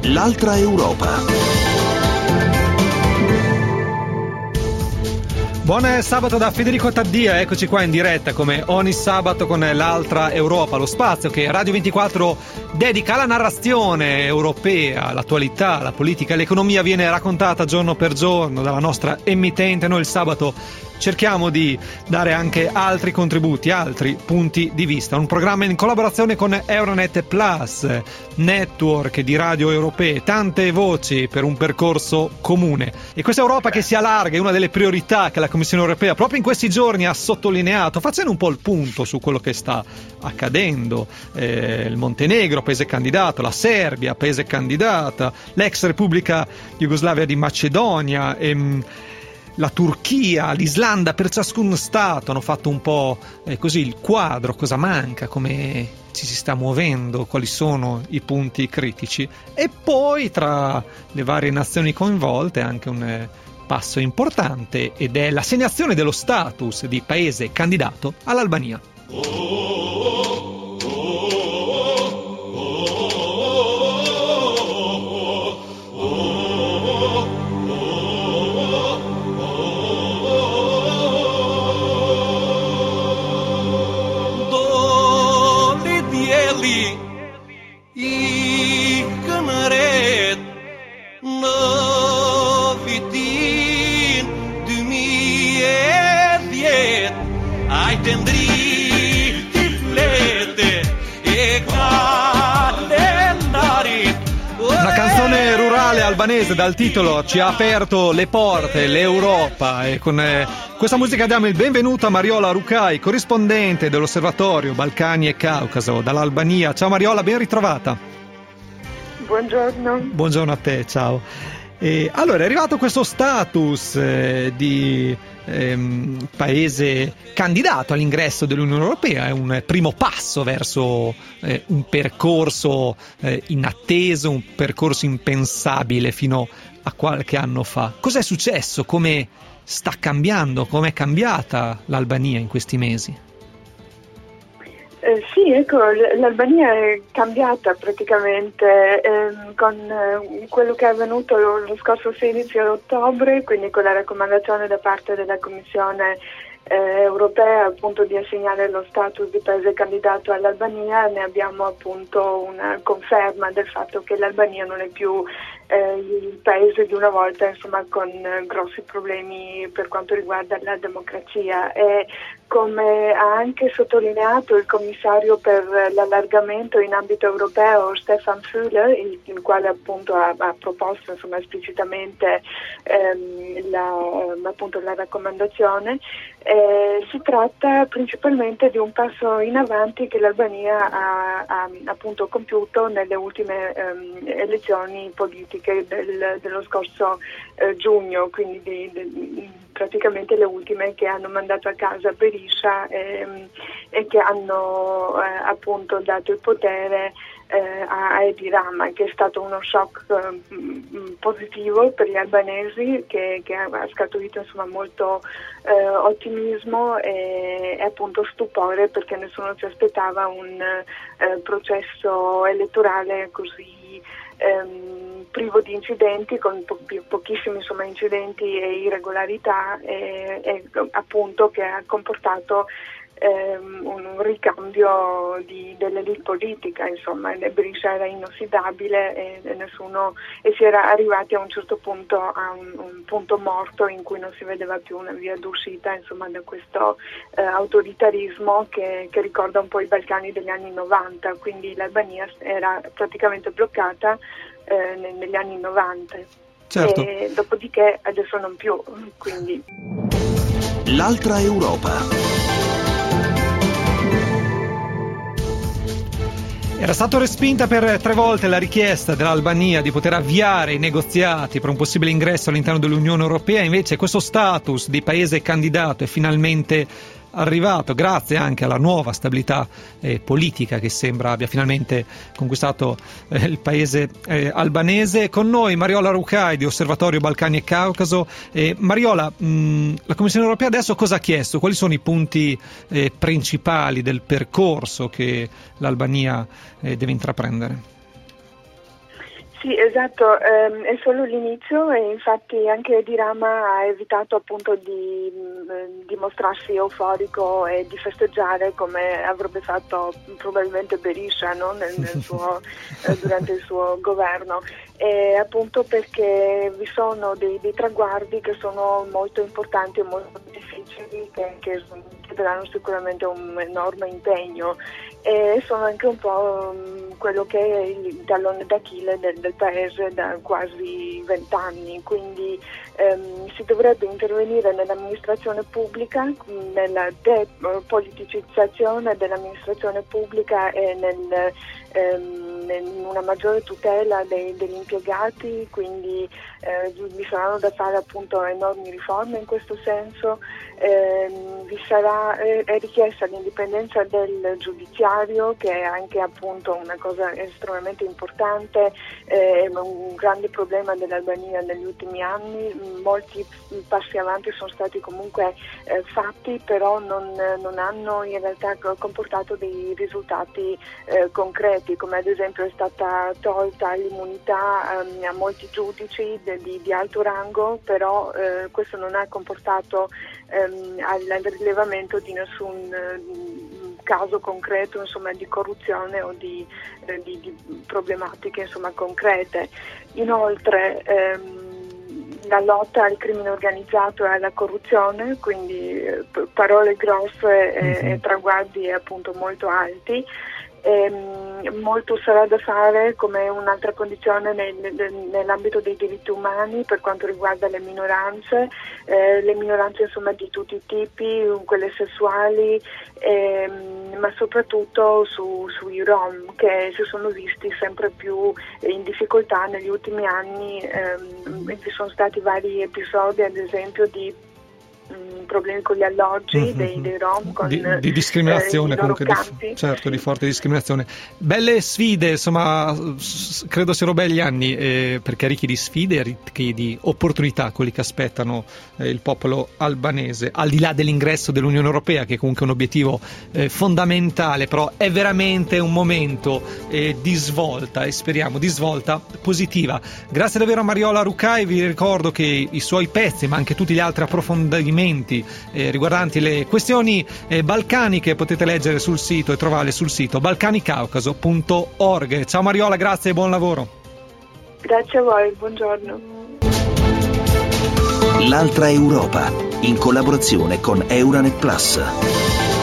L'altra Europa. Buon sabato da Federico Taddia, eccoci qua in diretta come ogni sabato con l'Altra Europa, lo spazio che Radio 24 dedica alla narrazione europea, l'attualità, la politica e l'economia viene raccontata giorno per giorno dalla nostra emittente. Noi il sabato cerchiamo di dare anche altri contributi, altri punti di vista. Un programma in collaborazione con Euronet Plus, network di radio europee, tante voci per un percorso comune. E questa Europa che si allarga è una delle priorità che la Commissione europea proprio in questi giorni ha sottolineato, facendo un po' il punto su quello che sta accadendo. Il Montenegro, paese candidato, la Serbia, paese candidata, l'ex Repubblica Jugoslavia di Macedonia, la Turchia, l'Islanda, per ciascun Stato hanno fatto un po' così il quadro, cosa manca, come ci si sta muovendo, quali sono i punti critici. E poi tra le varie nazioni coinvolte anche un passo importante ed è l'assegnazione dello status di paese candidato all'Albania. Una canzone rurale albanese dal titolo Ci ha aperto le porte l'Europa, e con questa musica diamo il benvenuto a Mariola Rukai, corrispondente dell'Osservatorio Balcani e Caucaso dall'Albania. Ciao Mariola, ben ritrovata. Buongiorno. Buongiorno a te, ciao. Allora, è arrivato questo status di paese candidato all'ingresso dell'Unione Europea, è un primo passo verso un percorso inatteso, un percorso impensabile fino a qualche anno fa. Cos'è successo? Come sta cambiando? Com'è cambiata l'Albania in questi mesi? Sì, ecco, l'Albania è cambiata praticamente con quello che è avvenuto lo scorso 16 ottobre, quindi con la raccomandazione da parte della Commissione europea appunto di assegnare lo status di paese candidato all'Albania. Ne abbiamo appunto una conferma del fatto che l'Albania non è più il paese di una volta, insomma, con grossi problemi per quanto riguarda la democrazia. E come ha anche sottolineato il commissario per l'allargamento in ambito europeo Stefan Füle, il quale appunto ha proposto, insomma, esplicitamente la raccomandazione, si tratta principalmente di un passo in avanti che l'Albania ha appunto compiuto nelle ultime elezioni politiche dello scorso giugno, quindi praticamente le ultime che hanno mandato a casa Berisha e che hanno appunto dato il potere a Edi Rama, che è stato uno shock positivo per gli albanesi, che ha scaturito, insomma, molto ottimismo e appunto stupore, perché nessuno si aspettava un processo elettorale così privo di incidenti, con pochissimi, insomma, incidenti e irregolarità, e appunto che ha comportato un ricambio dell'elite politica, insomma. Berisha era inossidabile e si era arrivati a un certo punto a un punto morto in cui non si vedeva più una via d'uscita, insomma, da questo autoritarismo che ricorda un po' i Balcani degli anni 90, quindi l'Albania era praticamente bloccata negli anni 90. Certo. E dopodiché adesso non più, quindi. L'altra Europa. Era stato respinta per 3 volte la richiesta dell'Albania di poter avviare i negoziati per un possibile ingresso all'interno dell'Unione Europea. Invece questo status di paese candidato è finalmente arrivato grazie anche alla nuova stabilità politica che sembra abbia finalmente conquistato il paese albanese. Con noi Mariola Rukai di Osservatorio Balcani e Caucaso. Mariola, la Commissione Europea adesso cosa ha chiesto? Quali sono i punti principali del percorso che l'Albania deve intraprendere? Sì, esatto, è solo l'inizio e infatti anche Edi Rama ha evitato appunto di mostrarsi euforico e di festeggiare come avrebbe fatto probabilmente Berisha, no? Durante il suo governo, e appunto perché vi sono dei traguardi che sono molto importanti e molto difficili che chiederanno sicuramente un enorme impegno e sono anche un po' quello che è il tallone d'Achille del paese da quasi 20 anni, quindi si dovrebbe intervenire nell'amministrazione pubblica, nella depoliticizzazione dell'amministrazione pubblica e in una maggiore tutela degli impiegati, quindi vi saranno da fare appunto enormi riforme in questo senso. È richiesta l'indipendenza del giudiziario, che è anche appunto una cosa estremamente importante, è un grande problema dell'Albania negli ultimi anni. Molti passi avanti sono stati comunque fatti, però non hanno in realtà comportato dei risultati concreti, come ad esempio è stata tolta l'immunità a molti giudici di alto rango, però questo non ha comportato al rilevamento di nessun caso concreto, insomma, di corruzione o di problematiche, insomma, concrete. Inoltre la lotta al crimine organizzato e alla corruzione, quindi parole grosse e traguardi appunto molto alti. Molto sarà da fare come un'altra condizione nell'ambito dei diritti umani per quanto riguarda le minoranze insomma di tutti i tipi, quelle sessuali, ma soprattutto sui Rom, che si sono visti sempre più in difficoltà negli ultimi anni. Ci sono stati vari episodi, ad esempio, di problemi con gli alloggi dei Rom, con di discriminazione, comunque di forte discriminazione. Belle sfide, insomma, credo siano belli anni perché ricchi di sfide e ricchi di opportunità, quelli che aspettano il popolo albanese, al di là dell'ingresso dell'Unione Europea, che è comunque un obiettivo fondamentale, però è veramente un momento di svolta, e speriamo di svolta positiva. Grazie davvero a Mariola Rucai. Vi ricordo che i suoi pezzi, ma anche tutti gli altri approfondimenti riguardanti le questioni balcaniche potete leggere sul sito e trovarle sul sito balcanicaucaso.org. Ciao Mariola, grazie e buon lavoro. Grazie a voi, buongiorno. L'altra Europa, in collaborazione con Euranet Plus.